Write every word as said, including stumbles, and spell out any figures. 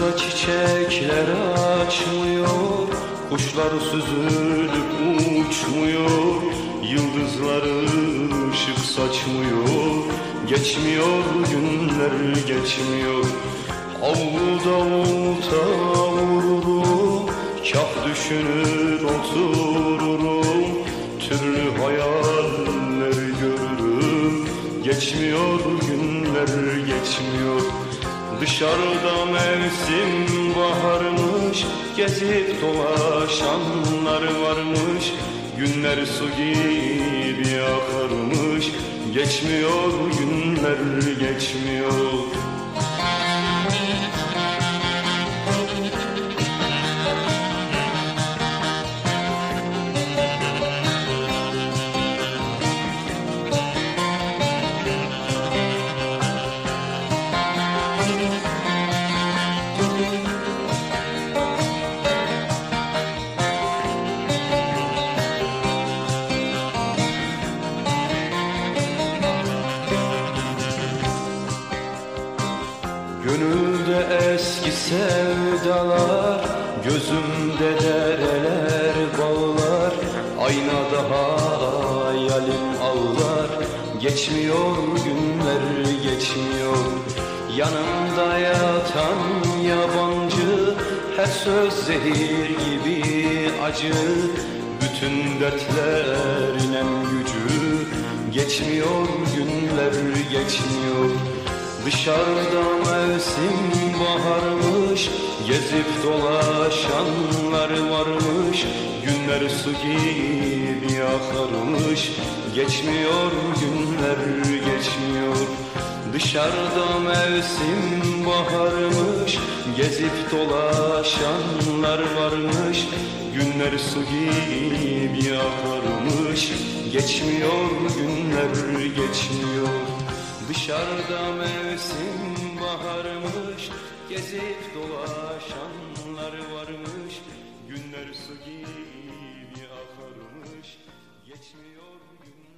Kışımızda çiçekler açmıyor, kuşlar süzülüp uçmuyor, yıldızları ışık saçmıyor. Geçmiyor günler, geçmiyor. Avluda olta vururum, kah düşünür otururum, türlü hayaller görürüm. Geçmiyor günler, geçmiyor. Dışarıda mevsim baharmış, gezip dolaşanlar varmış. Günler su gibi akarmış, geçmiyor günler, geçmiyor. Gönülde eski sevdalar, gözümde dereler bağlar. Aynada hayalim ağlar, geçmiyor günler, geçmiyor. Yanımda yatan yabancı, her söz zehir gibi acı. Bütün dertlerin en gücü, geçmiyor günler, geçmiyor. Dışarıda mevsim baharmış, gezip dolaşanlar varmış. Günler su gibi akarmış, geçmiyor günler, geçmiyor. Dışarıda mevsim baharmış, gezip dolaşanlar varmış. Günler su gibi akarmış, geçmiyor günler, geçmiyor. Dışarıda mevsim baharmış, gezip dolaşanlar varmış. Günler su gibi akarmış, geçmiyor günler.